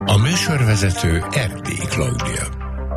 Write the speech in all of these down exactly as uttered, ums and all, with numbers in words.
A műsorvezető Erdélyi Klaudia.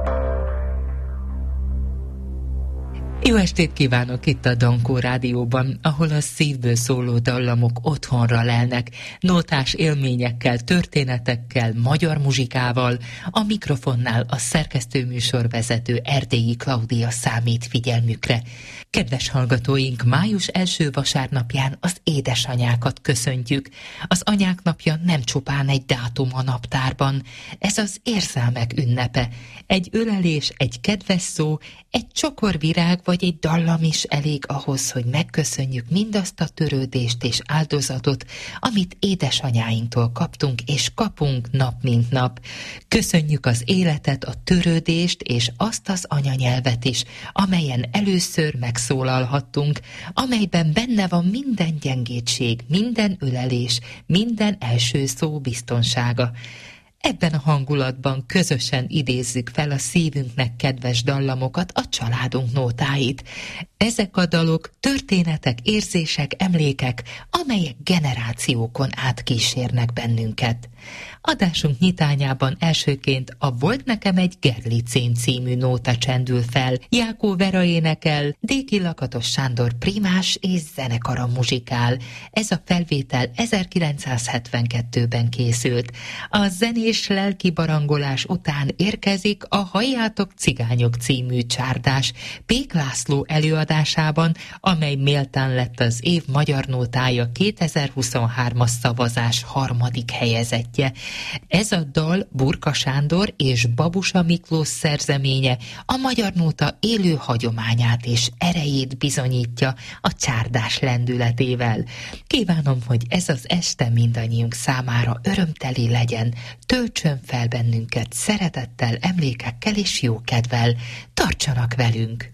Jó estét kívánok itt a Dankó Rádióban, ahol a szívből szóló dallamok otthonra lelnek, nótás élményekkel, történetekkel, magyar muzsikával, a mikrofonnál a szerkesztőműsorvezető Erdélyi Klaudia számít figyelmükre. Kedves hallgatóink, május első vasárnapján az édesanyákat köszöntjük. Az anyák napja nem csupán egy dátum a naptárban, ez az érzelmek ünnepe. Egy ölelés, egy kedves szó, egy csokor virág vagy egy dallam is elég ahhoz, hogy megköszönjük mindazt a törődést és áldozatot, amit édesanyáinktól kaptunk és kapunk nap mint nap. Köszönjük az életet, a törődést és azt az anyanyelvet is, amelyen először megszólalhattunk, amelyben benne van minden gyengétség, minden ölelés, minden első szó biztonsága. Ebben a hangulatban közösen idézzük fel a szívünknek kedves dallamokat, a családunk nótáit. Ezek a dalok történetek, érzések, emlékek, amelyek generációkon át kísérnek bennünket. Adásunk nyitányában elsőként a Volt nekem egy Gerlicém című nóta csendül fel. Jákó Vera énekel, Déki Lakatos Sándor primás és zenekara muzsikál. Ez a felvétel ezerkilencszázhetvenkettőben készült. A zenés lelki barangolás után érkezik a Halljátok cigányok című csárdás Pék László előadásában, amely méltán lett az év magyar nótája kétezer-huszonhármas szavazás harmadik helyezettje. Ez a dal Burka Sándor és Babusa Miklós szerzeménye, a magyar nóta élő hagyományát és erejét bizonyítja a csárdás lendületével. Kívánom, hogy ez az este mindannyiunk számára örömteli legyen, töltsön fel bennünket szeretettel, emlékekkel és jókedvel. Tartsanak velünk!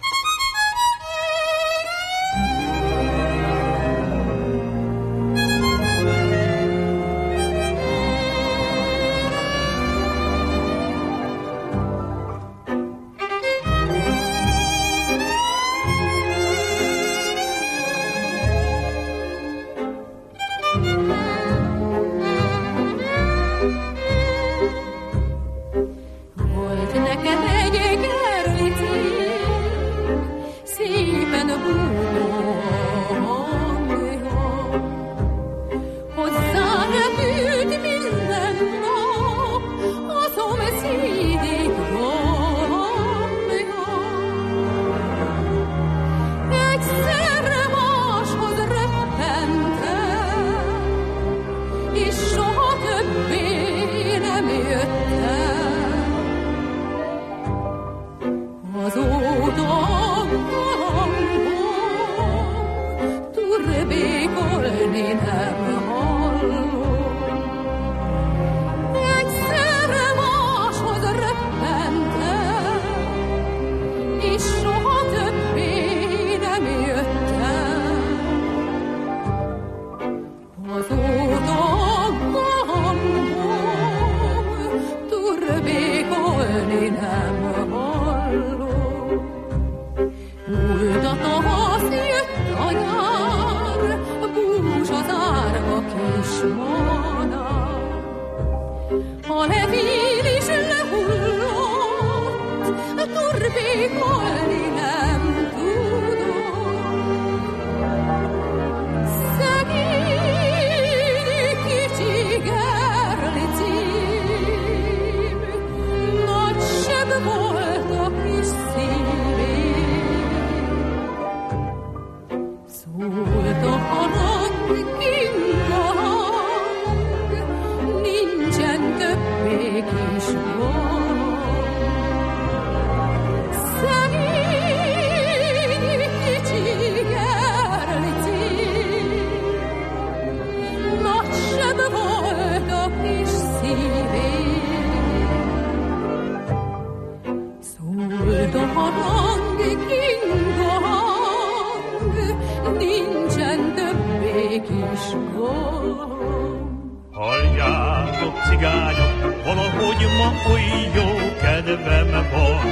Halljátok, cigányok, valahogy ma oly jó kedvem van.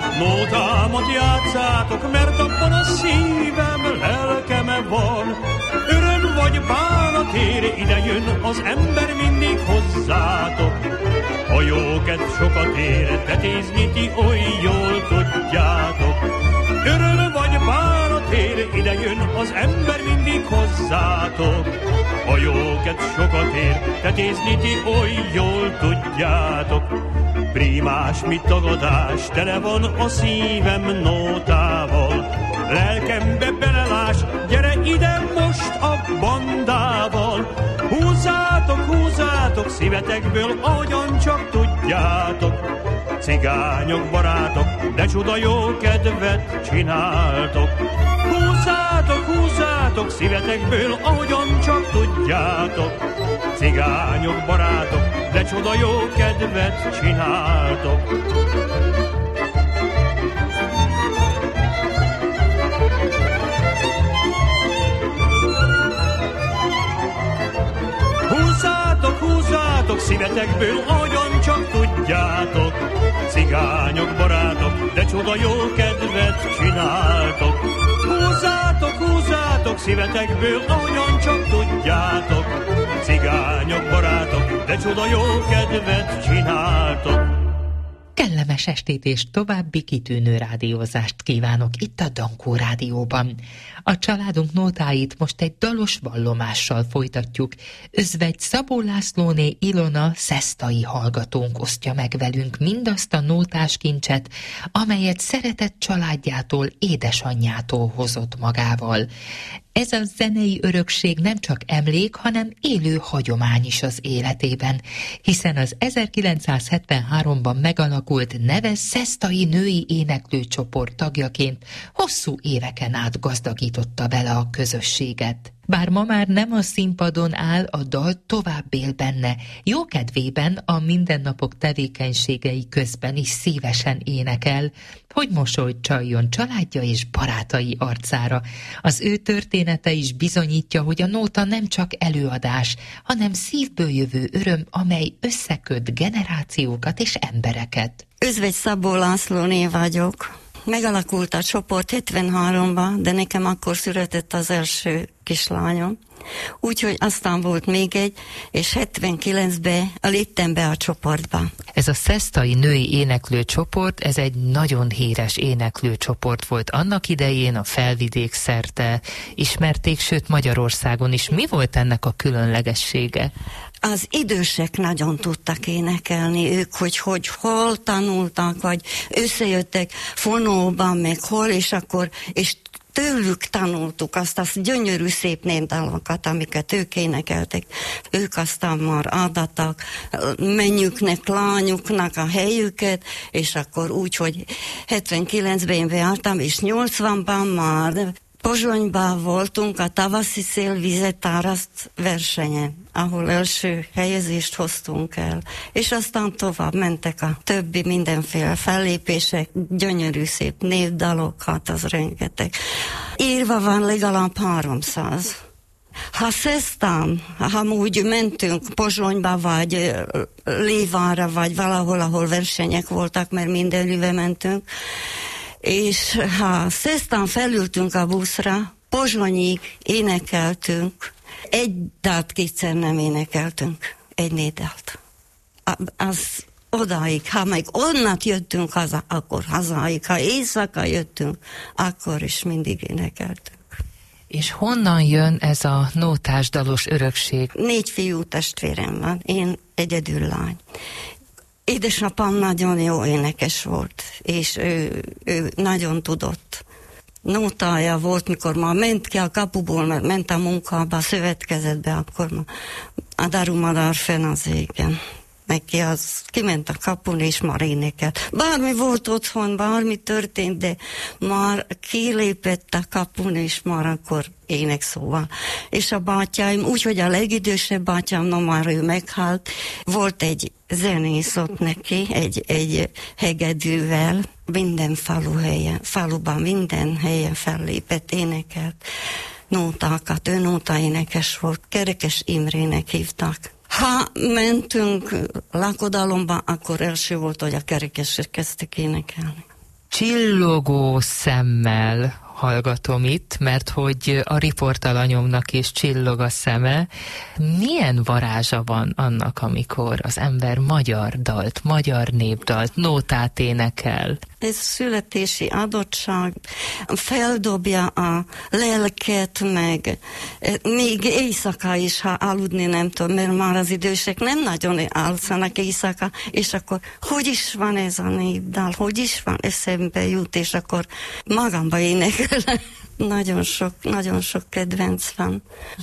Nótámat játszátok, mert abban a szívem, lelkem van. Öröm vagy bánat ér, ide jön az ember mindig hozzátok. A jókedv sokat ér, tetézni ti oly jól tudjátok. Öröm vagy bánat ér, ide jön az ember mindig hozzátok. A jókedv sokat ér, tetézni ti oly jól tudjátok. Primás, mit tagadás, tele van a szívem nótával. Lelkembe belelás, gyere ide most a bandával. Húzzátok, húzzátok szívetekből, ahogyan csak tudjátok. Cigányok, barátok, de csuda jó kedvet csináltok. Húzzátok, húzzátok szívetekből, ahogyan csak tudjátok. Cigányok, barátok, de csuda jó kedvet csináltok. Húzzátok, húzzátok szívetekből, ahogyan csak tudjátok. Cigányok, barátok, de csuda jó kedvet csináltok. Húzzátok, húzzátok szívetekből, ahogyan csak tudjátok. Cigányok, barátok, de csuda jó kedvet csináltok. Kellemes estét és további kitűnő rádiózást kívánok itt a Dankó Rádióban. A családunk nótáit most egy dalos vallomással folytatjuk. Özvegy Szabó Lászlóné Ilona szesztai hallgatónk osztja meg velünk mindazt a nótás kincset, amelyet szeretett családjától, édesanyjától hozott magával. Ez a zenei örökség nem csak emlék, hanem élő hagyomány is az életében, hiszen az ezerkilencszázhetvenháromban megalakult neves szesztai női éneklőcsoport tagjaként hosszú éveken át gazdagította vele a közösséget. Bár ma már nem a színpadon áll, a dal tovább él benne, jókedvében a mindennapok tevékenységei közben is szívesen énekel, hogy mosolyt csaljon családja és barátai arcára. Az ő története is bizonyítja, hogy a nóta nem csak előadás, hanem szívből jövő öröm, amely összeköt generációkat és embereket. Özvegy Szabó Lászlóné vagyok. Megalakult a csoport hetvenháromban, de nekem akkor született az első kislányom. Úgyhogy aztán volt még egy, és hetvenkilencben léptem be a csoportba. Ez a szesztai női éneklőcsoport, ez egy nagyon híres éneklőcsoport volt annak idején, a Felvidék szerte ismerték, sőt Magyarországon is. Mi volt ennek a különlegessége? Az idősek nagyon tudtak énekelni, ők, hogy, hogy hol tanultak, vagy összejöttek fonóban, meg hol, és akkor, és tőlük tanultuk azt a gyönyörű szép népdalokat, amiket ők énekeltek. Ők aztán már adattak mennyüknek, lányuknak a helyüket, és akkor úgy, hogy hetvenkilencben én beálltam, és nyolcvanban már Pozsonyban voltunk a tavaszi szélvizetáraszt versenyen, ahol első helyezést hoztunk el. És aztán tovább mentek a többi mindenféle fellépések, gyönyörű szép névdalok, hát az rengeteg. Írva van legalább háromszáz. Ha szeztán, ha úgy mentünk Pozsonyba, vagy Lévára, vagy valahol, ahol versenyek voltak, mert mindenüve mentünk, és ha szeztán felültünk a buszra, Pozsonyig énekeltünk, egy dalt kétszer nem énekeltünk, egy nédalt. Az odáig, ha meg onnat jöttünk haza, akkor hazáig, ha éjszaka jöttünk, akkor is mindig énekeltünk. És honnan jön ez a nótás dalos örökség? Négy fiú testvérem van, én egyedül lány. Édesapám nagyon jó énekes volt, és ő, ő nagyon tudott. Nótája volt, mikor már ment ki a kapuból, mert ment a munkába, a szövetkezetbe, akkor már a darumadár fenn az égen. Neki az kiment a kapun, és már énekelt. Bármi volt otthon, bármi történt, de már kilépett a kapun, és már akkor ének szóval. És a bátyáim, úgyhogy a legidősebb bátyám, no már ő meghalt, volt egy zenész ott neki, egy, egy hegedűvel, minden falu helyen, faluban minden helyen fellépett, énekelt nótákat, ő nótaénekes volt, Kerekes Imrének hívták. Ha mentünk lakodalomba, akkor első volt, hogy a kerekesek kezdtek énekelni. Csillogó szemmel, hallgatom itt, mert hogy a riportalanyomnak is csillog a szeme. Milyen varázsa van annak, amikor az ember magyar dalt, magyar népdalt, nótát énekel? Ez születési adottság, feldobja a lelket, meg még éjszaka is, ha aludni nem tudom, mert már az idősek nem nagyon alszanak éjszaka, és akkor hogy is van ez a népdal, hogy is van, eszembe jut, és akkor magamba énekel. Nagyon sok, nagyon sok kedvenc van.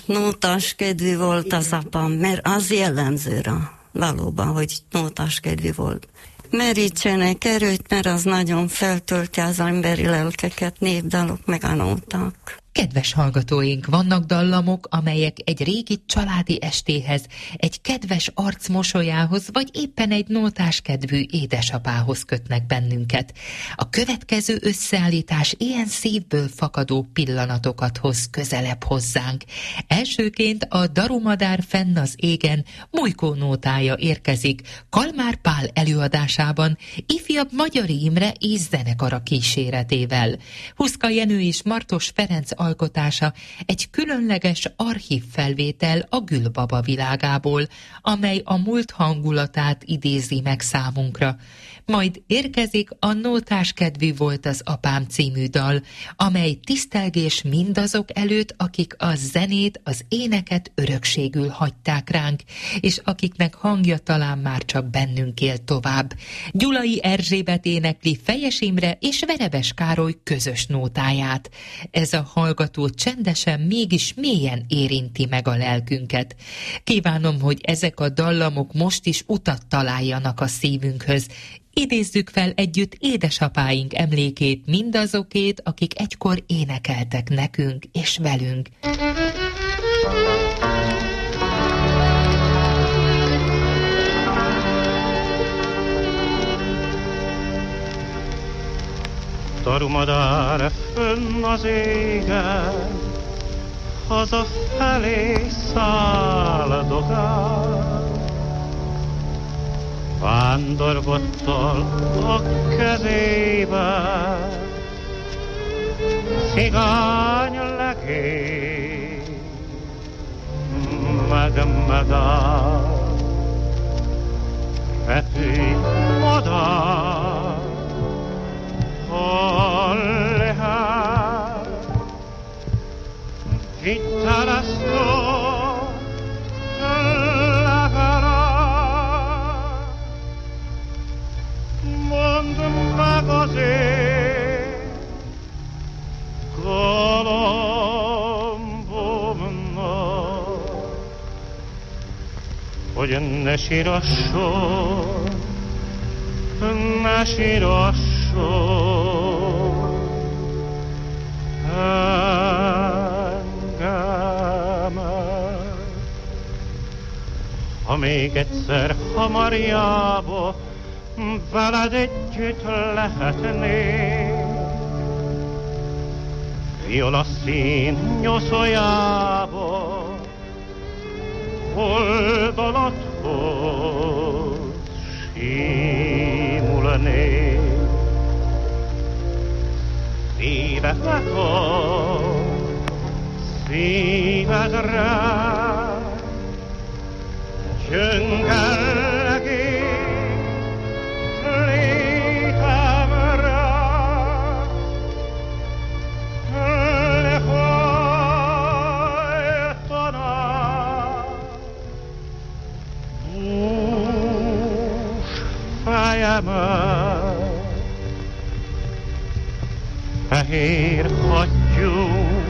Nótás kedvű volt az apám, mert az jellemző rá, valóban, hogy nótás kedvű volt. Merítsenek erőt, mert az nagyon feltölti az emberi lelkeket, népdalok meg a nóták. Kedves hallgatóink, vannak dallamok, amelyek egy régi családi estéhez, egy kedves arc mosolyához, vagy éppen egy nótás kedvű édesapához kötnek bennünket. A következő összeállítás ilyen szívből fakadó pillanatokat hoz közelebb hozzánk. Elsőként a Darumadár fenn az égen Mujkó nótája érkezik Kalmár Pál előadásában, ifjabb Magyari Imre ízzenekara kíséretével. Huszka Jenő és Martos Ferenc alkotása egy különleges archív felvétel a Gülbaba világából, amely a múlt hangulatát idézi meg számunkra. Majd érkezik a Nótás kedvű volt az apám című dal, amely tisztelgés mindazok előtt, akik a zenét, az éneket örökségül hagyták ránk, és akiknek hangja talán már csak bennünk él tovább. Gyulai Erzsébet énekli Fejes Imre és Verebes Károly közös nótáját. Ez a hallgató csendesen, mégis mélyen érinti meg a lelkünket. Kívánom, hogy ezek a dallamok most is utat találjanak a szívünkhöz. Idézzük fel együtt édesapáink emlékét, mindazokét, akik egykor énekeltek nekünk és velünk. Darumadár fönn az égen, hazafelé száldogál. Vándorbottal a kezében, cigány legény, meg-megáll. Repülj madár, hol lehet, vidd el ezt a levelet. Mondd meg azért galambomnak, hogy ne sírasson, ne sírasson engemet. Ha még egyszer Hamariába veled együtt lehetnék, violaszín nyoszójába oldalathoz simulnék. Szívedre ad, szívedre csöngellegék létemre, lehajtaná hús fejemet. Fehér hattyú,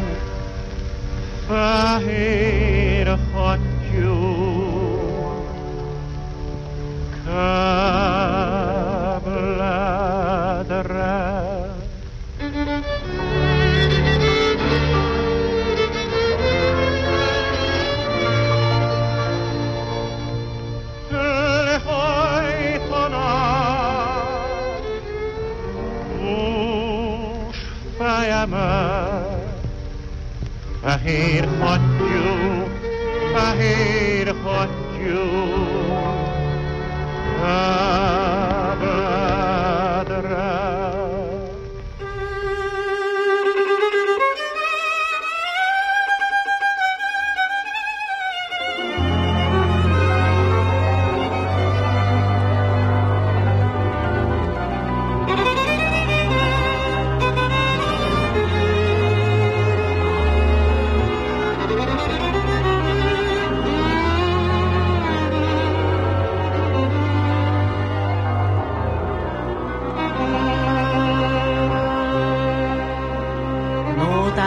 fehér hattyú, kebledre. Fehér hattyú, fehér hattyú, kebledre.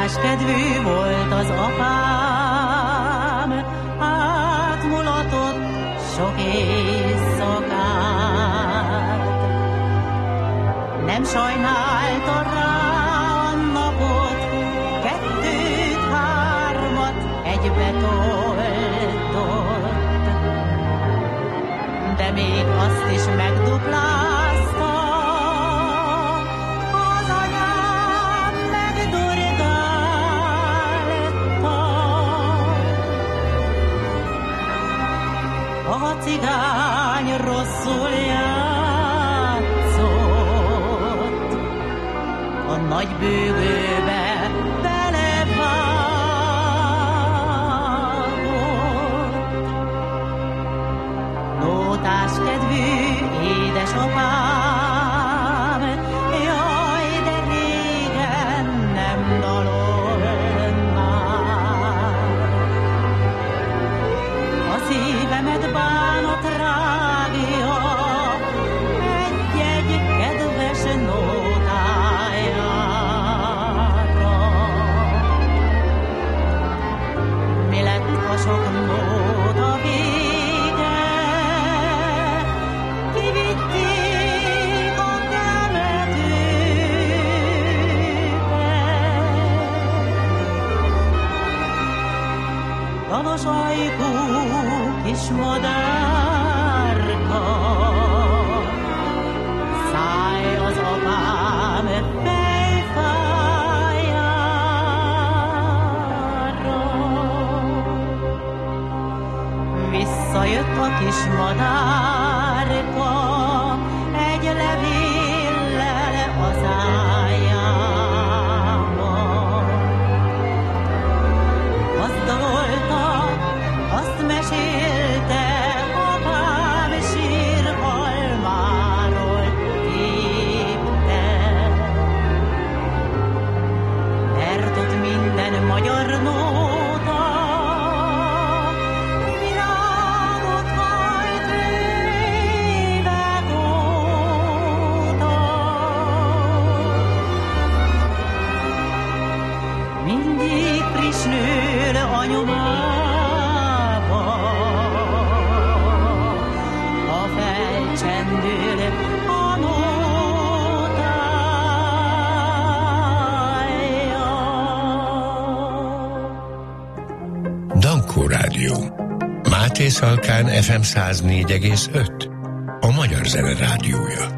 Nótás kedvű volt az apám, átmulatott sok éjszakát. Nem sajnálta rá a napot, kettőt, hármat egybe toltott, de még azt is megduplázta, az anyám megdurgálta. A cigány rosszul játszott, a nagy bőgőbe belevágott. Nótás kedvű édesapám, jaj, de régen nem dalolt már. A szívemet bánat rágja egy-egy kedves nótájára. Mi lett a sok nóta vége? Kivitték a temetőbe. Dalos ajkú kis madárka, szállj az apám fejfájára. Visszajött a kis madárka egy levéllel a szájába. Azt dalolta, azt mesélte, apám sírhalmáról tépte. Mert ott minden magyar nóta virágot hajt évek óta. Mindig prisnül a nyomába, ha felcsendül a nótája. Dankó Rádió. Máté Szalkán ef em száz négy egész öt. A magyar zene rádiója.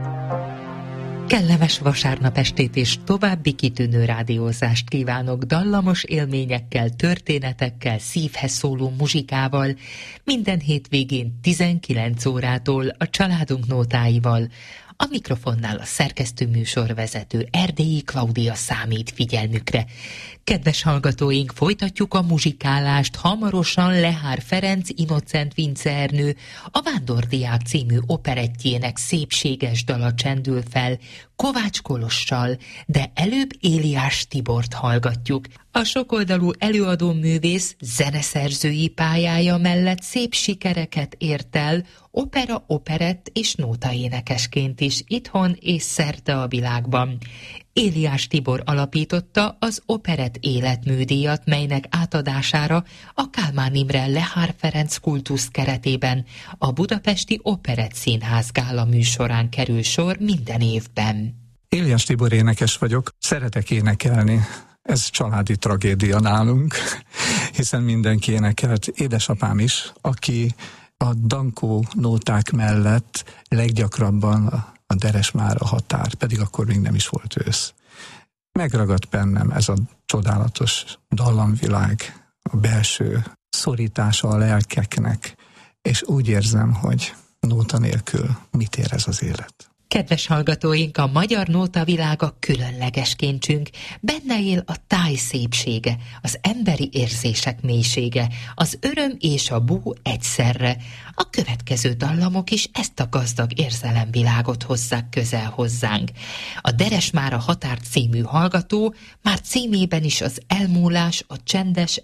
Kellemes vasárnap estét és további kitűnő rádiózást kívánok dallamos élményekkel, történetekkel, szívhez szóló muzsikával, minden hétvégén tizenkilenc órától a családunk nótáival. A mikrofonnál a szerkesztő műsorvezető Erdélyi Klaudia számít figyelmükre. Kedves hallgatóink, folytatjuk a muzsikálást, hamarosan Lehár Ferenc Innocent Vince Ernő a Vándordiák című operettjének szépséges dala csendül fel Kovács Kolossal, de előbb Éliás Tibort hallgatjuk. A sokoldalú előadóművész zeneszerzői pályája mellett szép sikereket ért el opera, operett és nótaénekesként is itthon és szerte a világban. Éliás Tibor alapította az Operett Életműdíjat, melynek átadására a Kálmán Imre Lehár Ferenc kultusz keretében a Budapesti Operett Színház gála műsorán kerül sor minden évben. Éliás Tibor énekes vagyok, szeretek énekelni. Ez családi tragédia nálunk, hiszen mindenki énekelt. Édesapám is, aki a dankó nóták mellett leggyakrabban a Deresmára határ, pedig akkor még nem is volt ősz. Megragadt bennem ez a csodálatos dallamvilág, a belső szorítása a lelkeknek, és úgy érzem, hogy nóta nélkül mit ér ez az élet. Kedves hallgatóink, a magyar nótavilága különleges kincsünk. Benne él a táj szépsége, az emberi érzések mélysége, az öröm és a bú egyszerre. A következő dallamok is ezt a gazdag érzelemvilágot hozzák közel hozzánk. A Deresmára határ című hallgató már címében is az elmúlás, a csendes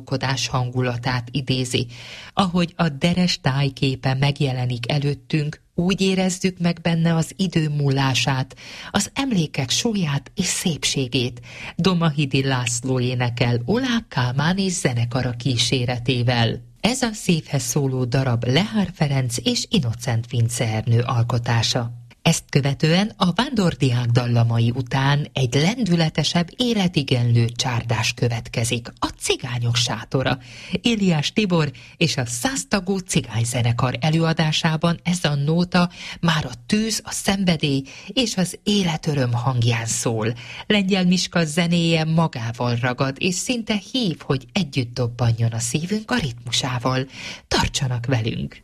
elgondolkodás hangulatát idézi. Ahogy a Deres tájképe megjelenik előttünk, Úgy érezzük meg benne az idő múlását, az emlékek súlyát és szépségét. Domahidi László énekel Oláh Kálmán és zenekara kíséretével. Ez a szívhez szóló darab Lehár Ferenc és Innocent Vince Ernő alkotása. Ezt követően a vándordiák dallamai után egy lendületesebb, életigenlő csárdás következik, a Cigányok sátora. Éliás Tibor és a száztagú cigányzenekar előadásában ez a nóta már a tűz, a szenvedély és az életöröm hangján szól. Lengyel Miska zenéje magával ragad, és szinte hív, hogy együtt dobbanjon a szívünk a ritmusával. Tartsanak velünk!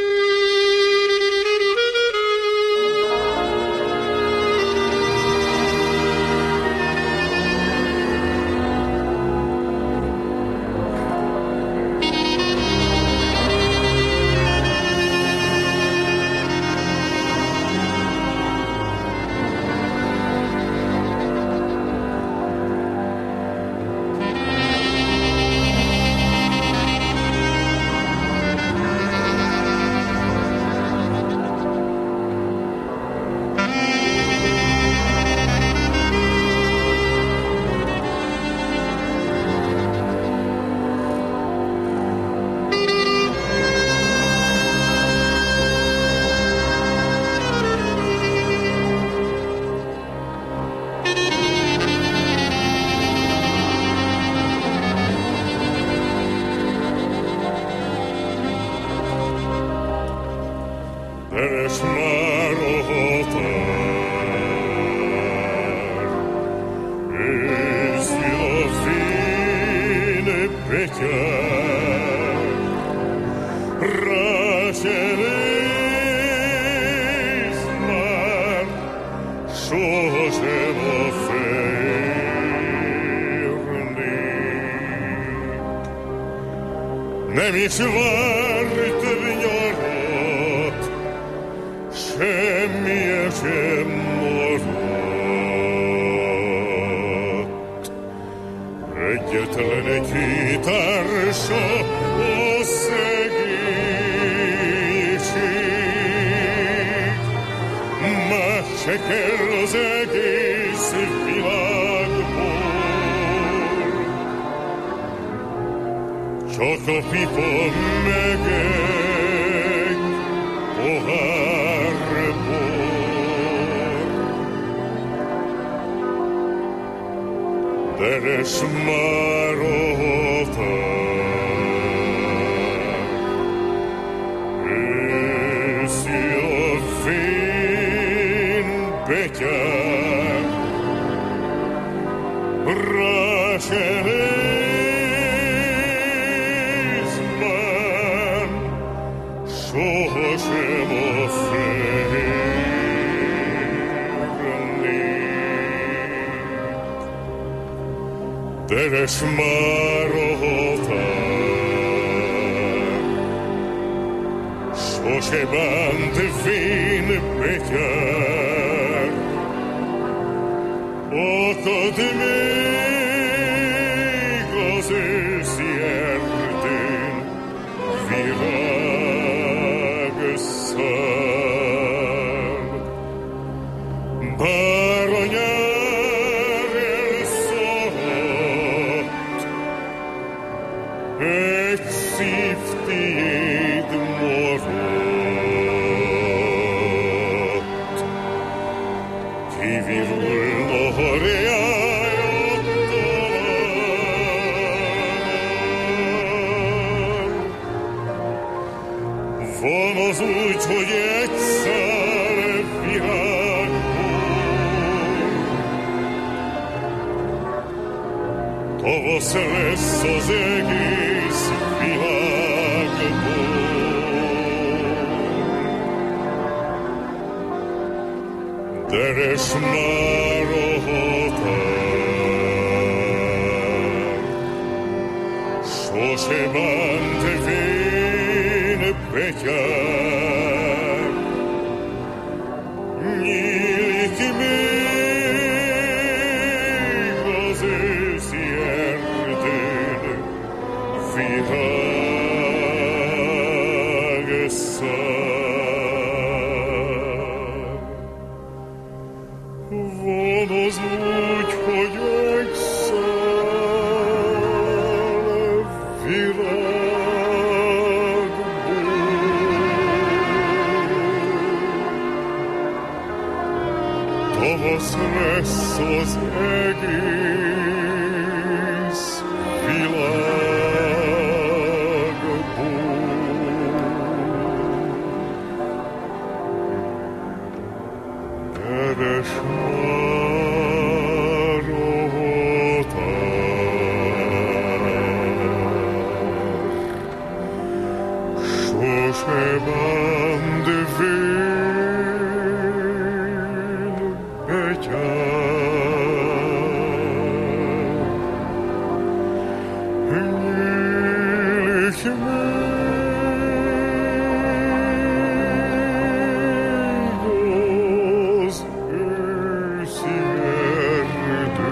Nem is várt nyarat, semmilyen sem maradt. Egyetlen egy hitársa a szegénység, más se kell az egész világból. Csak a pipa meg egy pohár bor. Deres már a határ, őszi a fén betyár, rá se sohasem a félnék. Deres már a határ, sose bánt fén betyár, akad még az őszi erdőn virág szál. Bár a nyár elszaladt, egy szív tiéd maradt. Kivirulna a reája talán. Van az úgy, hogy egy szál virágból tavasz lesz az egész világból. Deres már a határ, sose bánt vén betyár, nyílik még az őszi erdőn virág szál. az lesz az egész világból. Keres már a határ, sose bánd vél betyár. Nyílik még az őszi erdő,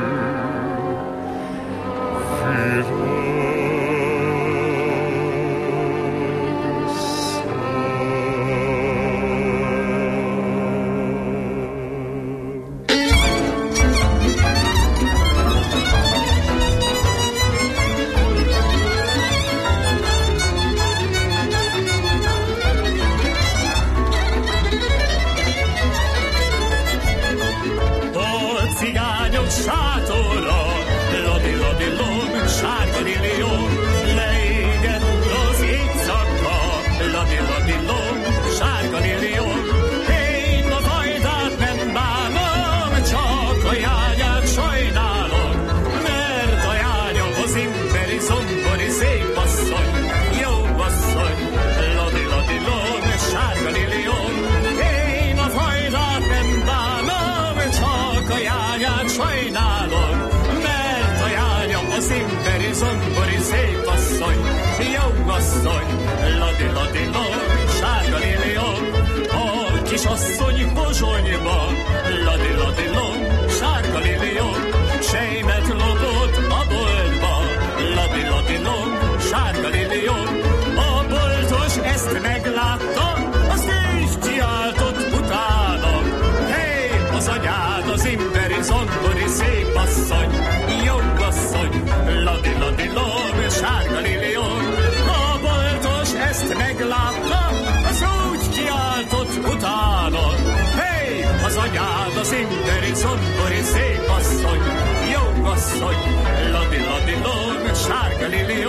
cigányok sátora, ladi-ladi-lom, sárga lilió, leégett az éjszaka, ladi-ladi-lom, sárga lilió. Én a vajdát nem bánom, csak a jányát sajnálom, mert a jányom az imperi, zombori, szép asszony, jó asszony, ladi-ladi-lom, sárga lilió. Én a vajdát nem bánom, csak a jányát sajnálom, mert a jányom az imperi, zombori, szép asszony, jó asszony, ladi-ladi-lom, sárga lilió. A kis asszony Pozsonyba, ladi-ladi-lom, sárga lilió, sejmet lopott a boltba, ladi-ladi-lom, sárga lilió. A boltos ezt meglátta, azt is kiáltott utána. Hé, az anyád az imperi, zombori, szép asszony, jó asszony, ladi-ladi-lom, sárga lilió. A boltos ezt meglátta, az úgy kiáltott utána. Hé, az anyád az imperi, zombori, szép asszony, jó asszony, ladi-ladi-lom, sárga lilió.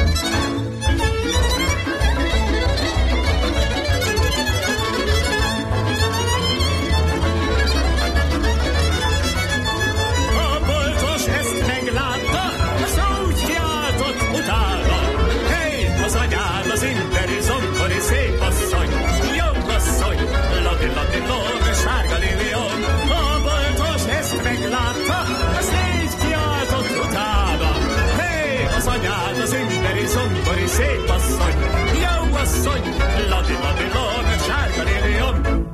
Szép asszony, jó asszony, ladi-ladi-lom, sárga lilió. A boltos ezt meglátta, ezt így kiáltott utána. Hé, az anyád az imperi, zombori, szép asszony, jó asszony, ladi-ladi-lom, sárga lilió.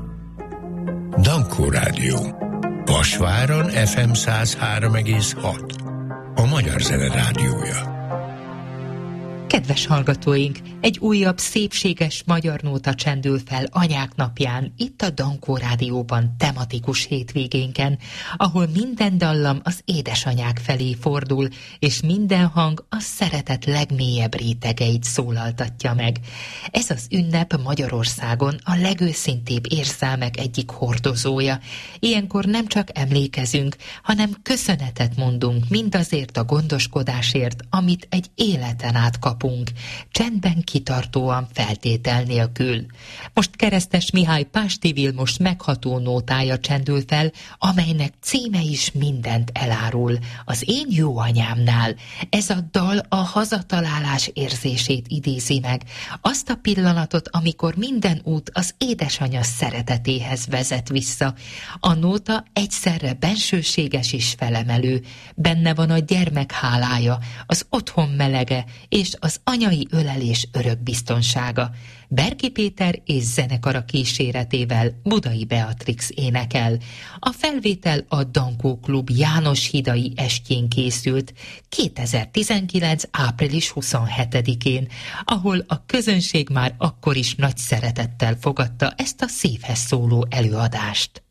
Dankó Rádió. Vasváron ef em száz három egész hat. A Magyar Zene Rádiója. Kedves hallgatóink, egy újabb szépséges magyar nóta csendül fel Anyák napján, itt a Dankó Rádióban tematikus hétvégénken, ahol minden dallam az édesanyák felé fordul, és minden hang a szeretet legmélyebb rétegeit szólaltatja meg. Ez az ünnep Magyarországon a legőszintébb érzelmek egyik hordozója. Ilyenkor nem csak emlékezünk, hanem köszönetet mondunk mindazért a gondoskodásért, amit egy életen át kapunk. Csendben, kitartóan, feltétel nélkül. Most Keresztes Mihály Pásti Vilmos megható nótája csendül fel, amelynek címe is mindent elárul. Az én jó anyámnál. Ez a dal a hazatalálás érzését idézi meg. Azt a pillanatot, amikor minden út az édesanya szeretetéhez vezet vissza. A nóta egyszerre bensőséges és felemelő. Benne van a gyermek hálája, az otthon melege és az anyai ölelés örökbiztonsága. Berki Péter és zenekara kíséretével Budai Beatrix énekel. A felvétel a Dankó Klub János hidai estjén készült kétezer-tizenkilenc április huszonhetedikén, ahol a közönség már akkor is nagy szeretettel fogadta ezt a szívhez szóló előadást.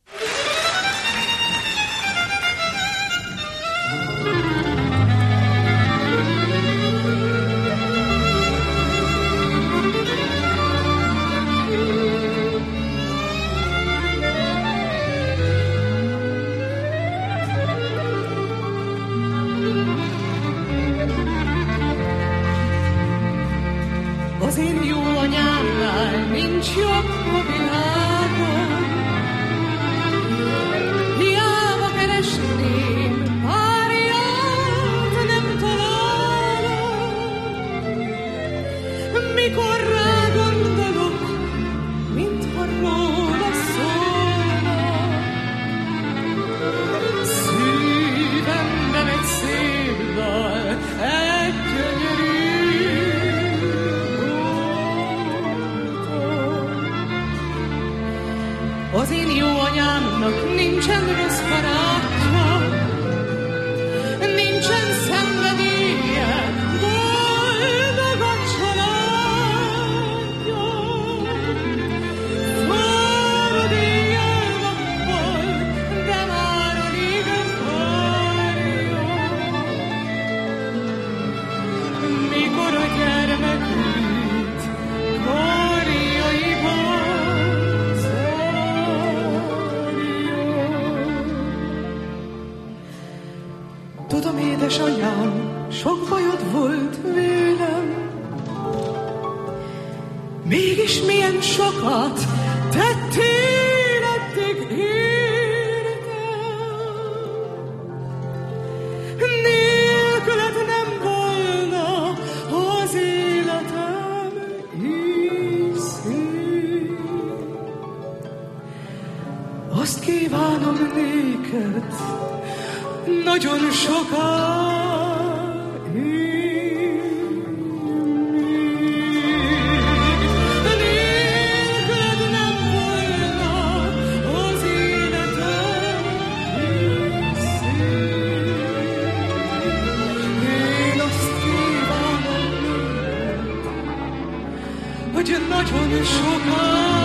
az én jó anyámnak nincsen rossz barátja, nincsen szenvedélye, boldog a családja. Fordulja nappal, de már alig várja, mikor a gyermekét karjaiban zárja. Tudom, édesanyám, sok bajod volt vélem, mégis milyen sokat tettél eddig értem. Nélküled nem volna az életem így szép. Azt kívánom néked, nagyon sokáig még. Nélküled nem volna az életem így szép. Én azt kívánom néked, hogy nagyon sokáig.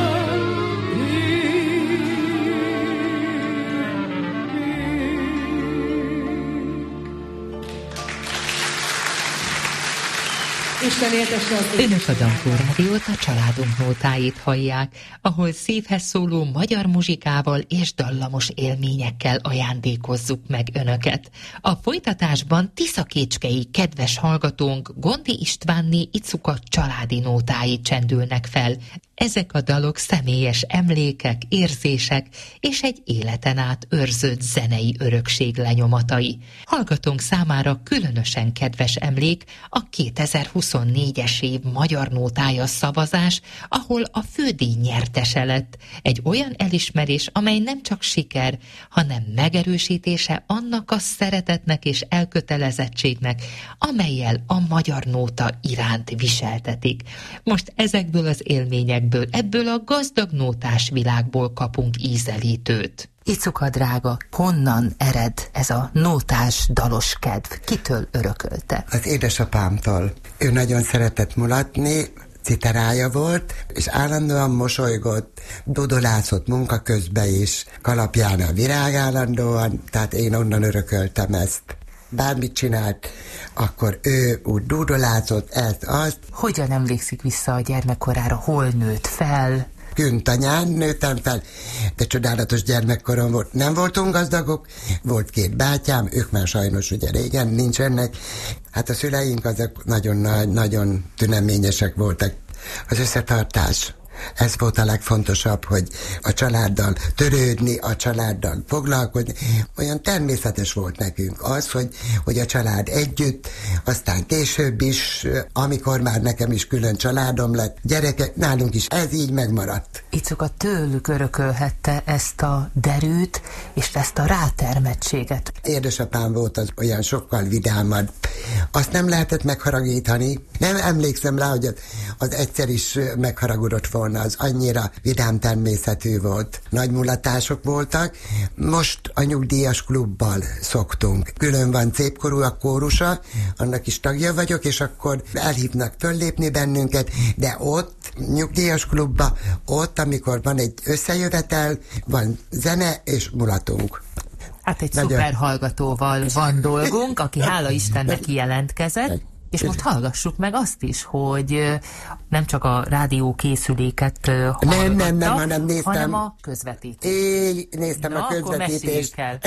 Isten éltesse az én. Önök a Dankó Rádiót, a családunk nótáit hallják, ahol szívhez szóló magyar muzsikával és dallamos élményekkel ajándékozzuk meg önöket. A folytatásban tiszakécskei kedves hallgatónk Gondi Istvánné Icuka családi nótái csendülnek fel. Ezek a dalok személyes emlékek, érzések és egy életen át őrzött zenei örökség lenyomatai. Hallgatónk számára különösen kedves emlék a kétezer-huszonnégyes év magyar nótája szavazás, ahol a fődíj nyertese lett. Egy olyan elismerés, amely nem csak siker, hanem megerősítése annak a szeretetnek és elkötelezettségnek, amellyel a magyar nóta iránt viseltetik. Most ezekből az élmények ebből a gazdag nótás világból kapunk ízelítőt. Icuka drága, honnan ered ez a nótás dalos kedv? Kitől örökölte? Az édesapámtól. Ő nagyon szeretett mulatni, citerája volt, és állandóan mosolygott, dudolászott munka közben is, kalapján a virág állandóan, tehát én onnan örököltem ezt. Bármit csinált, akkor ő úgy dúdolázott ezt, azt. Hogyan emlékszik vissza a gyermekkorára? Hol nőtt fel? Küntanyán nőttem fel, de csodálatos gyermekkorom volt. Nem voltunk gazdagok, volt két bátyám, ők már sajnos ugye régen nincsenek. Hát a szüleink azok nagyon nagy, nagyon tüneményesek voltak. Az összetartás. Ez volt a legfontosabb, hogy a családdal törődni, a családdal foglalkozni. Olyan természetes volt nekünk az, hogy, hogy a család együtt, aztán később is, amikor már nekem is külön családom lett, gyerekek, nálunk is ez így megmaradt. Icuka tőlük örökölhette ezt a derűt, és ezt a rátermettséget. Édesapám volt az olyan sokkal vidámabb. Azt nem lehetett megharagítani. Nem emlékszem rá, hogy az, az egyszer is megharagudott volna. Az annyira vidám természetű volt. Nagy mulatások voltak. Most a nyugdíjas klubbal szoktunk. Külön van Szépkorú a kórusa, annak is tagja vagyok, és akkor elhívnak föllépni bennünket, de ott, nyugdíjas klubba, ott, amikor van egy összejövetel, van zene és mulatunk. Hát egy Nagyon... szuper hallgatóval van dolgunk, aki hála Istennek kijelentkezett. És most hallgassuk meg azt is, hogy nem csak a rádiókészüléket hallgatta, nem, nem, nem, hanem, néztem, hanem a közvetítést. Én néztem Na, a közvetítést. el.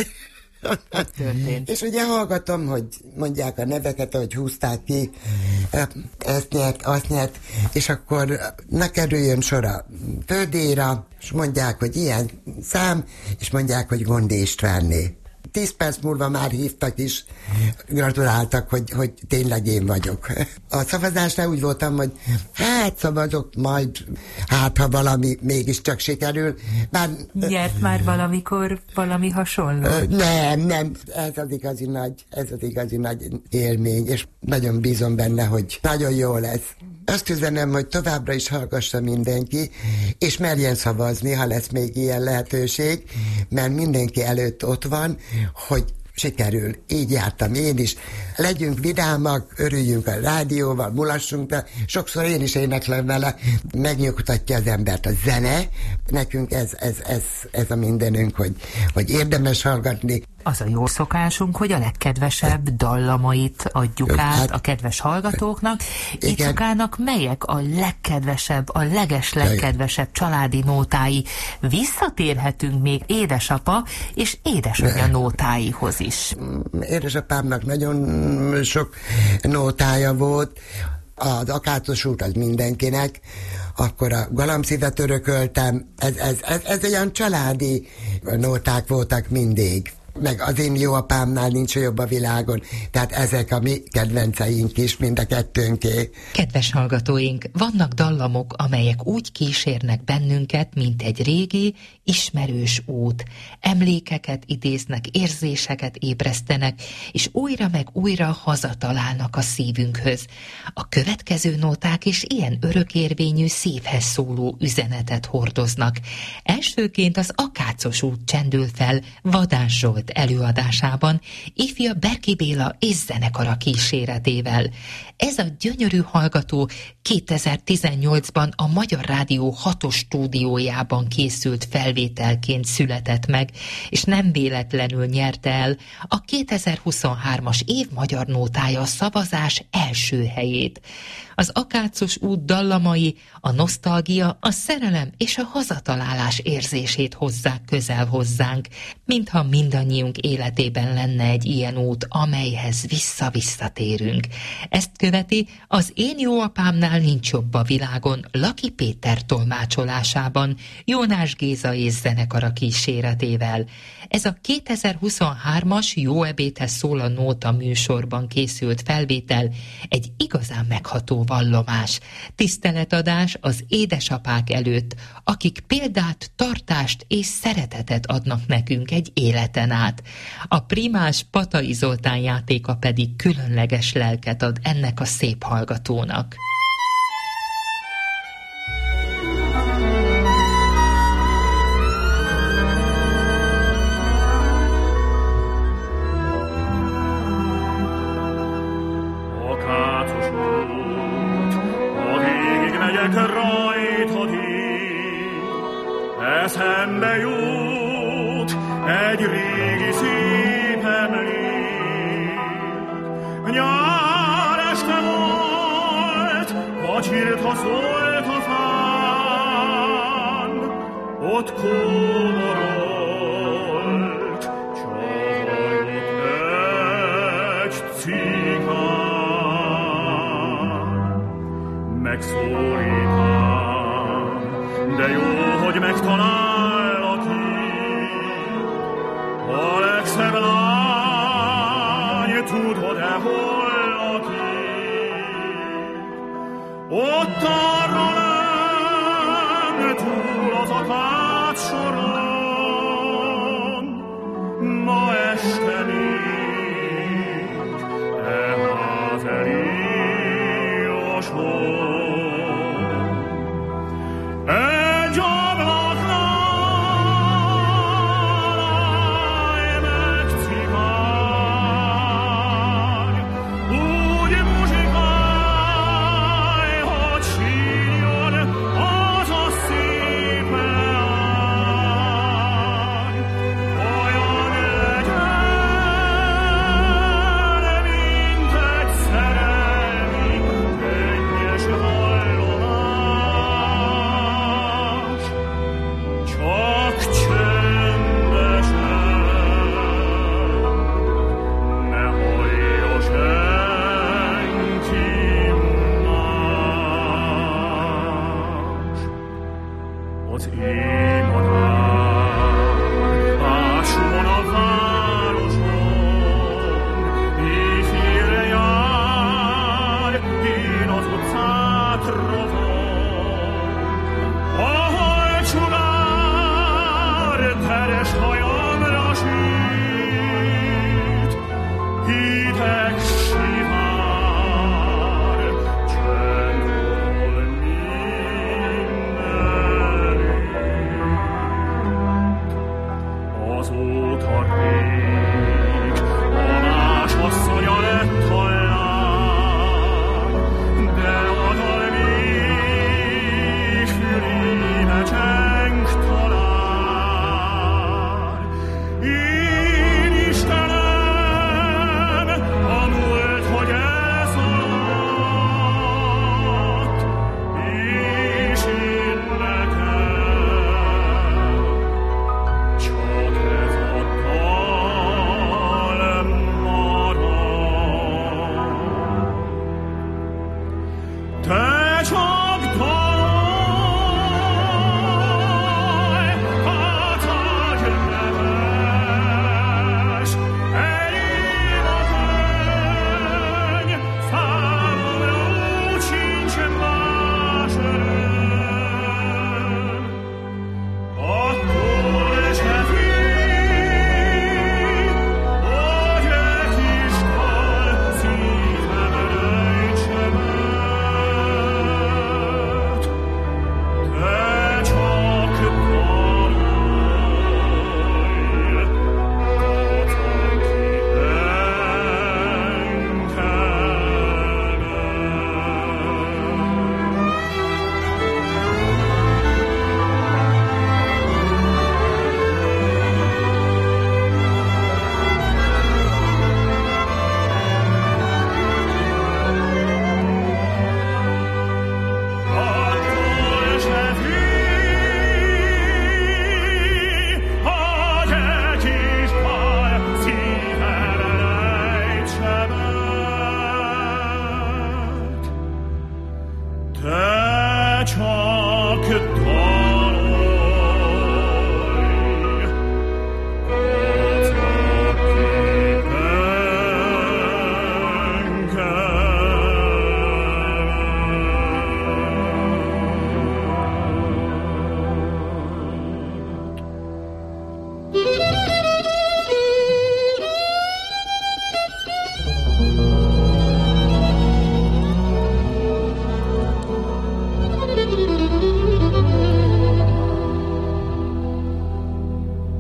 Történt. És ugye hallgatom, hogy mondják a neveket, hogy húzták ki, ezt nyert, azt nyert, és akkor ne kerüljön sor a földéra, és mondják, hogy ilyen szám, és mondják, hogy Gondi Istvánné. Tíz perc múlva már hívtak is, gratuláltak, hogy, hogy tényleg én vagyok. A szavazásnál úgy voltam, hogy hát szavazok majd, hát ha valami mégiscsak sikerül. Bár, Nyert már valamikor valami hasonló? Nem, nem, ez az igazi nagy, ez az igazi nagy élmény, és nagyon bízom benne, hogy nagyon jó lesz. Azt üzenem, hogy továbbra is hallgassa mindenki, és merjen szavazni, ha lesz még ilyen lehetőség, mert mindenki előtt ott van, hogy sikerül. Így jártam én is. Legyünk vidámak, örüljünk a rádióval, mulassunk, de sokszor én is éneklem vele, megnyugtatja az embert a zene. Nekünk ez, ez, ez, ez a mindenünk, hogy, hogy érdemes hallgatni. Az a jó szokásunk, hogy a legkedvesebb dallamait adjuk át hát, a kedves hallgatóknak. Icukának melyek a legkedvesebb, a leges legkedvesebb családi nótái? Visszatérhetünk még édesapa és édesanyja nótáihoz is. Édesapámnak nagyon sok nótája volt, az Akácos út az mindenkinek, akkor a Galamszívet örököltem, ez, ez, ez, ez olyan családi nóták voltak mindig. Meg az én jó apámnál nincs jobb a világon, tehát ezek a mi kedvenceink is, mind a kettőnké. Kedves hallgatóink, vannak dallamok, amelyek úgy kísérnek bennünket, mint egy régi, ismerős út. Emlékeket idéznek, érzéseket ébresztenek, és újra meg újra hazatalálnak a szívünkhöz. A következő nóták is ilyen örökérvényű, szívhez szóló üzenetet hordoznak. Elsőként az Akácos út csendül fel Vadás Zsolt előadásában, ifja Berki Béla és zenekara kíséretével. Ez a gyönyörű hallgató kétezer-tizennyolcban a Magyar Rádió hatos stúdiójában készült felvételként született meg, és nem véletlenül nyerte el a kétezer-huszonhármas év magyar nótája szavazás első helyét. Az Akácos út dallamai a nosztalgia, a szerelem és a hazatalálás érzését hozzák közel hozzánk, mintha mindannyiunk életében lenne egy ilyen út, amelyhez vissza-visszatérünk. Ezt követi az Én jó apámnál nincs jobb a világon Laki Péter tolmácsolásában, Jónás Géza és zenekara kíséretével. Ez a kétezer-huszonhármas Jó ebédhez szól a nóta műsorban készült felvétel egy igazán megható vallomás, tiszteletadás az édesapák előtt, akik példát, tartást és szeretetet adnak nekünk egy életen át. A primás Patai Zoltán játéka pedig különleges lelket ad ennek a szép hallgatónak. Eszembe jut egy régi szép emlék. Nyár este volt, vacsirta szólt a fán, ott kóborolt, csajott egy cigán. Megszólítám, de jó, hogy megtalállak itt. A legszebb lány, tudod-e, hol lakik? Ott arra nem túl az Akács soron, ma este még e ház elé a sor. Egy ablaknál állj meg, cigány, úgy muzsikálj, hogy sírjon az a szép leány. Olyan legyen, mint egy szerelmi, könnyes vallomás. Csak csöndesen, ne hallja senki más. Az éjmadár ásson a városon, éjfélre jár, én az utcát rovom. Ahol csugár teres hajamra süt, hideg sivár, csönd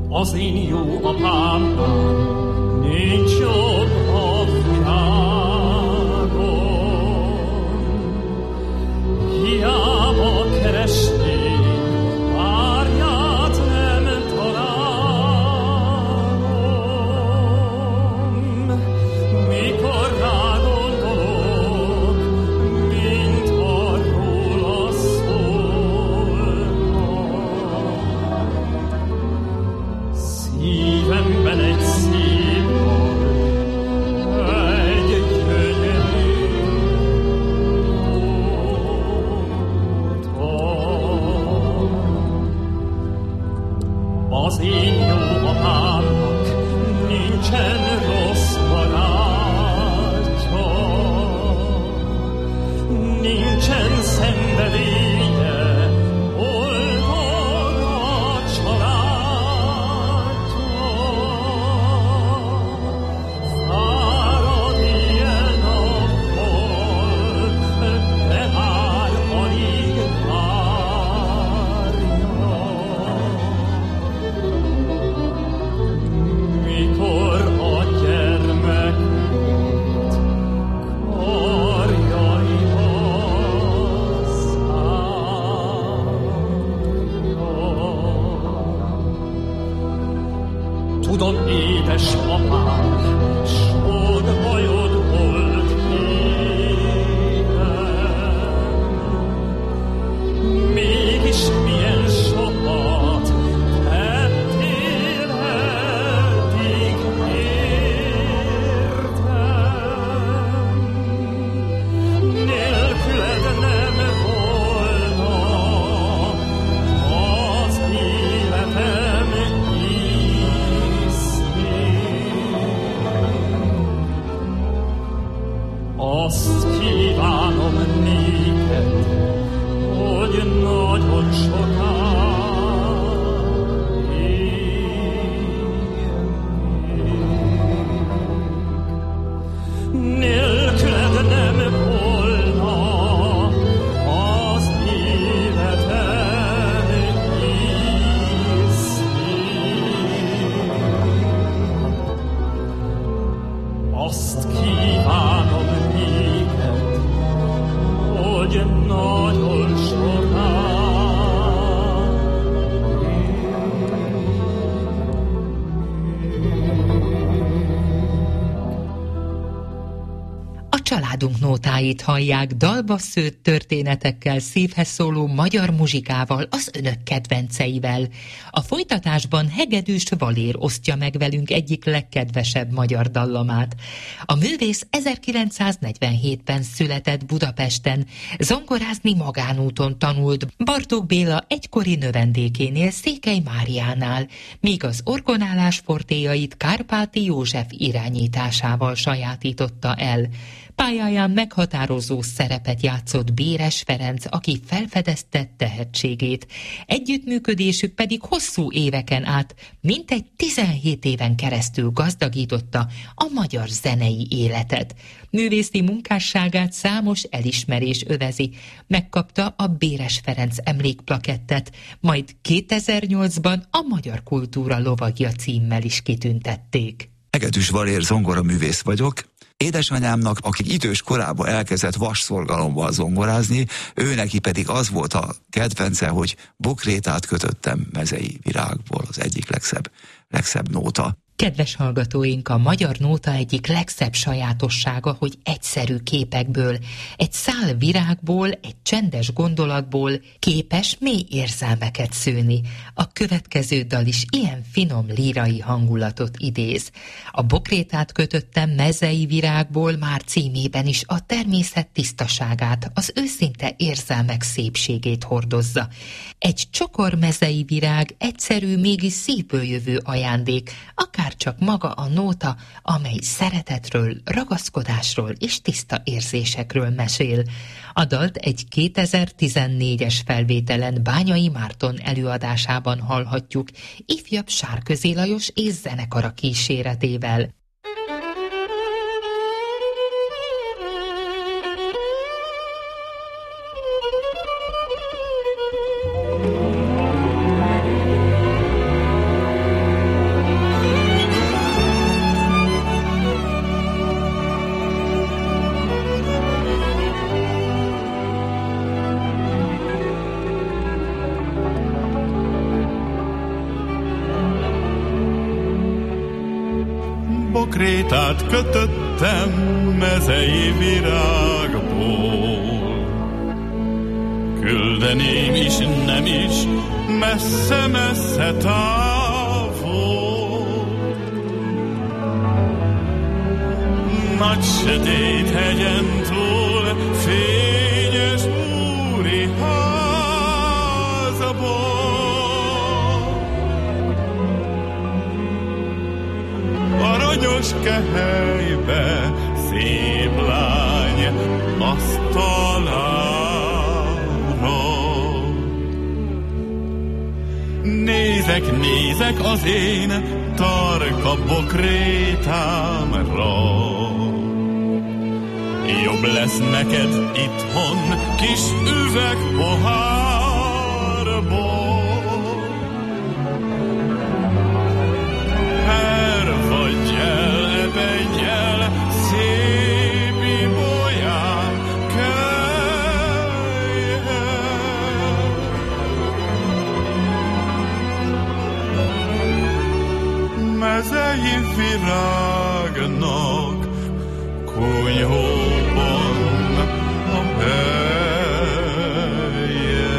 az én jó apámnál nincs jobb a világon. Hiába keresni, árját nem találom. Mikor rá gondolok, mint arról szólna. Szívemben egy szép dal, egy gyönyörű nóta. Az én jó apámnak nincsen rossz barátja, nincsen szenvedélye, boldog a családja. Fárad éjjel-nappal, de már alig várja. Mikor a gyermekét karjaiba szárja. Tudom, édes apám, sod hajod volt éhen. Mégis milyen sokat tettél eddig értem. Nélküled nem volna az életem ízé. Azt kívánom néked, hogy nagyon sokáig élnék. Nélküled nem volna az életem ízé. Azt kívánom néked, hogy nagyon sokáig. A családunk nótáit hallják dalba szőtt történetekkel, szívhez szóló magyar muzsikával, az önök kedvenceivel. A folytatásban Hegedűs Valér osztja meg velünk egyik legkedvesebb magyar dallamát. A művész ezerkilencszáznegyvenhétben született Budapesten, zongorázni magánúton tanult Bartók Béla egykori növendékénél, Székely Máriánál, míg az orgonálás fortéjait Kárpáti József irányításával sajátította el. Pályáján meghatározó szerepet játszott Béres Ferenc, aki felfedezte tehetségét. Együttműködésük pedig hosszú éveken át, mintegy tizenhét éven keresztül gazdagította a magyar zenei életet. Művészi munkásságát számos elismerés övezi. Megkapta a Béres Ferenc emlékplakettet, majd kétezer-nyolcban a Magyar Kultúra Lovagja címmel is kitüntették. Hegedűs Valér zongoraművész vagyok. Édesanyámnak, aki idős korában elkezdett vasszorgalomban zongorázni, ő neki pedig az volt a kedvence, hogy bokrétát kötöttem mezei virágból, az egyik legszebb, legszebb nóta. Kedves hallgatóink, a magyar nóta egyik legszebb sajátossága, hogy egyszerű képekből, egy szál virágból, egy csendes gondolatból képes mély érzelmeket szőni. A következő dal is ilyen finom lírai hangulatot idéz. A bokrétát kötöttem mezei virágból már címében is a természet tisztaságát, az őszinte érzelmek szépségét hordozza. Egy csokor mezei virág egyszerű, mégis szívből jövő ajándék, akár csak maga a nóta, amely szeretetről, ragaszkodásról és tiszta érzésekről mesél. A dalt egy kétezer-tizennégyes felvételen Bányai Márton előadásában hallhatjuk, ifjabb Sárközi Lajos és zenekara kíséretével. bokrétát kötöttem mezei virágból. Küldeném is, nem is, messze-messze távol. Nagy sötét hegyen túl, fényes úri házból. Aranyos kehelybe szép lány asztalára. Nézek, nézek az én tarka bokrétámra. Jobb lesz neked itthon kis üveg pohárból. Hervadj el, ebedj el, szép ibolyám, kelj el. Mezei virágnak kunyhóban a helye.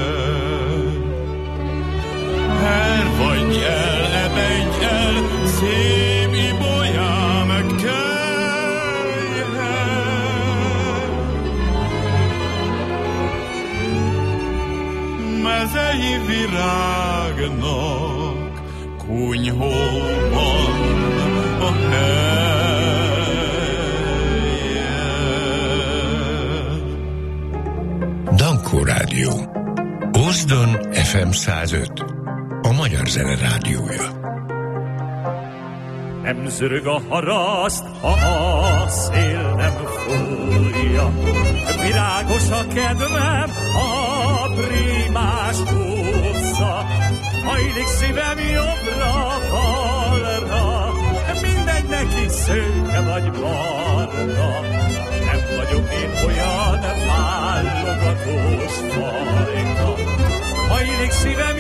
Hervadj el, ebedj el, szép ibolyám, kelj el. Mezei virágnak kunyhóban a helye. Dankó Rádió. Ózdon ef em száz öt. A Magyar Zene Rádiója. Nem zörög a haraszt, ha a szél nem fújja. Virágos a kedvem, a prímás utca. Hajlik szívem jobbra-balra, mindegy neki szőke vagy barna. Nem vagyok én olyan válogatós fajta. Hajlik szívem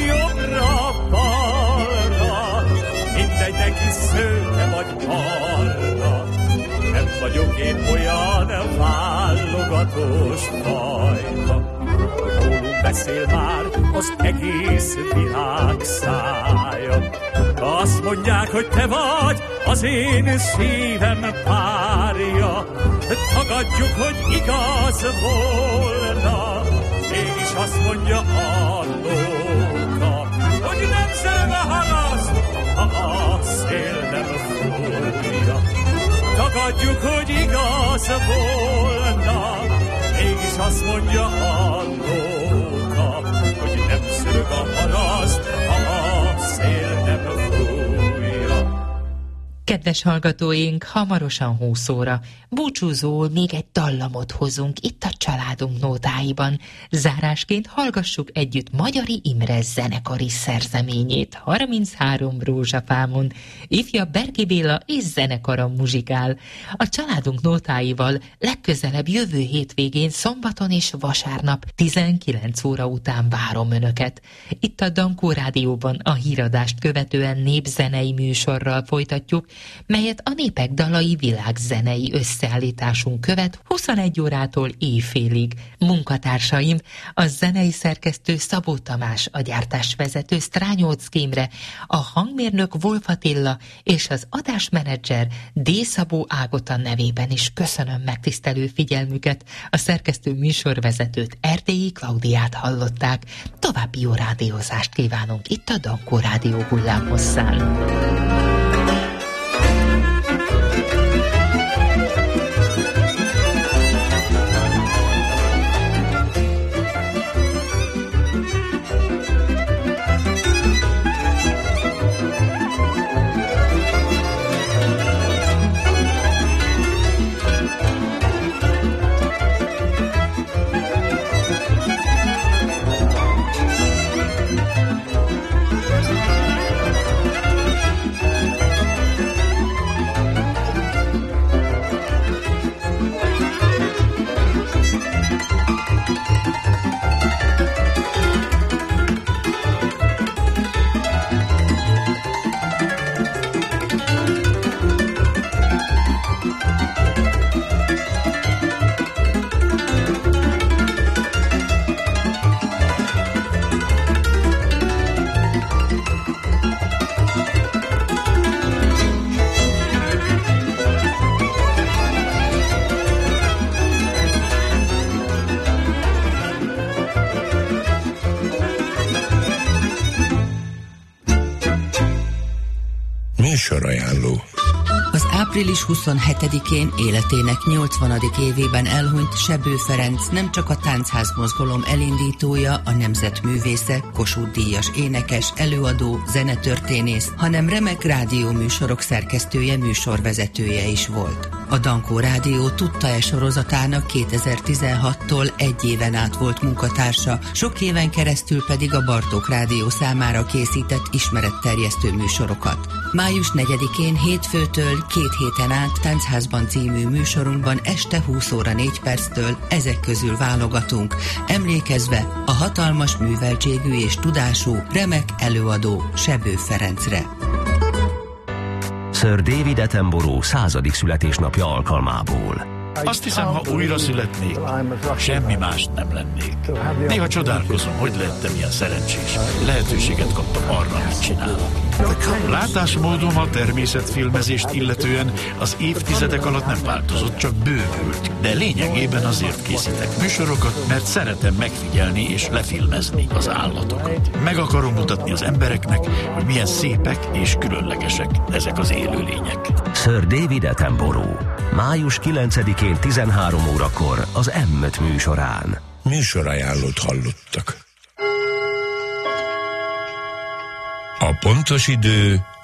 jobbra-balra, mindegy neki szőke vagy barna. Nem vagyok én olyan válogatós fajta. Rólunk beszél már az egész világ szája. Azt mondják, hogy te vagy az én szívem párja. Tagadjuk, hogy igaz volna, mégis azt mondja a lóka, hogy nem zöld a haraszt, ha a szél nem fújja. Tagadjuk, hogy igaz volna, mégis azt mondja a lóka, hogy nem szörög a haraszt, ha a szél nem fújja. Kedves hallgatóink, hamarosan húsz óra. Búcsúzól még egy dallamot hozunk itt a családunk nótáiban. Zárásként hallgassuk együtt Magyari Imre zenekari szerzeményét. harminchárom rózsafámon ifja Berki Béla és zenekara muzsikál. A családunk nótáival legközelebb jövő hétvégén szombaton és vasárnap tizenkilenc óra után várom önöket. Itt a Dankó Rádióban a híradást követően népzenei műsorral folytatjuk, melyet a Népek dalai világzenei összeállításunk követ huszonegy órától éjfélig. Munkatársaim a zenei szerkesztő Szabó Tamás, a gyártásvezető Strányóc Kémre, a hangmérnök Wolf Attila és az adásmenedzser D. Szabó Ágota nevében is köszönöm megtisztelő figyelmüket. A szerkesztő műsorvezetőt Erdélyi Klaudiát hallották. További jó rádiózást kívánunk itt a Dankó Rádió hullámhosszán. Műsorajánló. Az április huszonhetedikén életének nyolcvanadik évében elhunyt Sebő Ferenc nem csak a táncház mozgalom elindítója, a nemzetművésze, Kossuth-díjas énekes, előadó, zenetörténész, hanem remek rádióműsorok szerkesztője, műsorvezetője is volt. A Dankó Rádió Tudta-e sorozatának kétezer-tizenhattól egy éven át volt munkatársa, sok éven keresztül pedig a Bartók Rádió számára készített ismeretterjesztő műsorokat. május negyedikén hétfőtől két héten át Táncházban című műsorunkban este húsz óra négy perctől ezek közül válogatunk, emlékezve a hatalmas műveltségű és tudású, remek előadó Sebő Ferencre. Sir David Attenborough századik születésnapja alkalmából. Azt hiszem, ha újra születnék, semmi mást nem lennék. Néha csodálkozom, hogy lettem ilyen szerencsés. Lehetőséget kaptam arra, amit csinálok. Látásmódom a természetfilmezést illetően az évtizedek alatt nem változott, csak bővült. De lényegében azért készítek műsorokat, mert szeretem megfigyelni és lefilmezni az állatokat. Meg akarom mutatni az embereknek, hogy milyen szépek és különlegesek ezek az élőlények. Sir David Attenborough. május kilencedikén tizenhárom órakor az M öt műsorán. Műsorajánlót hallottak. A pontos idő